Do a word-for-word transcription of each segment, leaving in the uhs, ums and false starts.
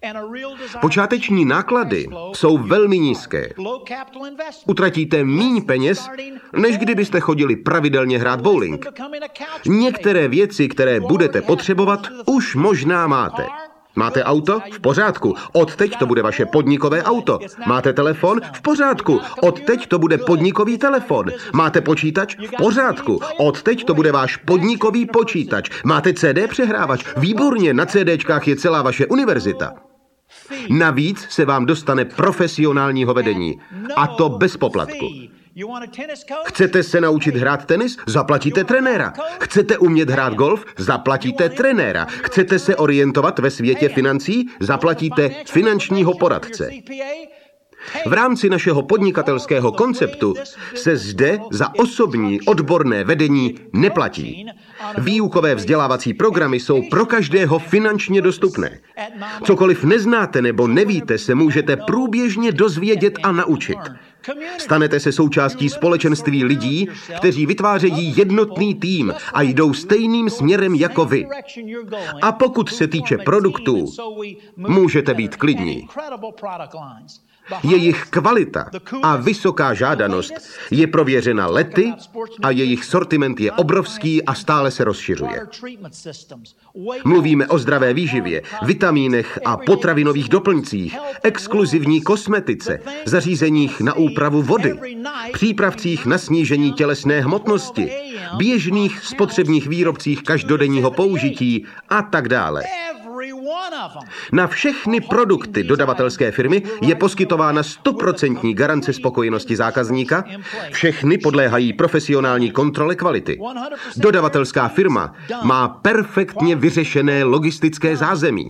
Počáteční náklady jsou velmi nízké. Utratíte míň peněz, než kdybyste chodili pravidelně hrát bowling. Některé věci, které budete potřebovat, už možná máte. Máte auto? V pořádku. Odteď to bude vaše podnikové auto. Máte telefon? V pořádku. Odteď to bude podnikový telefon. Máte počítač? V pořádku. Odteď to bude váš podnikový počítač. Máte C D přehrávač? Výborně, na CDčkách je celá vaše univerzita. Navíc se vám dostane profesionálního vedení. A to bez poplatku. Chcete se naučit hrát tenis? Zaplatíte trenéra. Chcete umět hrát golf? Zaplatíte trenéra. Chcete se orientovat ve světě financí? Zaplatíte finančního poradce. V rámci našeho podnikatelského konceptu se zde za osobní odborné vedení neplatí. Výukové vzdělávací programy jsou pro každého finančně dostupné. Cokoliv neznáte nebo nevíte, se můžete průběžně dozvědět a naučit. Stanete se součástí společenství lidí, kteří vytvářejí jednotný tým a jdou stejným směrem jako vy. A pokud se týče produktů, můžete být klidní. Jejich kvalita a vysoká žádanost je prověřena lety a jejich sortiment je obrovský a stále se rozšiřuje. Mluvíme o zdravé výživě, vitamínech a potravinových doplňcích, exkluzivní kosmetice, zařízeních na úpravu vody, přípravcích na snížení tělesné hmotnosti, běžných spotřebních výrobcích každodenního použití a tak dále. Na všechny produkty dodavatelské firmy je poskytována stoprocentní garance spokojenosti zákazníka. Všechny podléhají profesionální kontrole kvality. Dodavatelská firma má perfektně vyřešené logistické zázemí.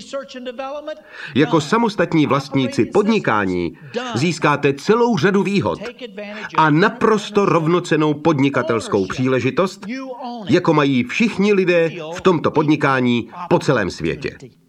Jako samostatní vlastníci podnikání získáte celou řadu výhod a naprosto rovnocennou podnikatelskou příležitost, jako mají všichni lidé v tomto podnikání po celém světě.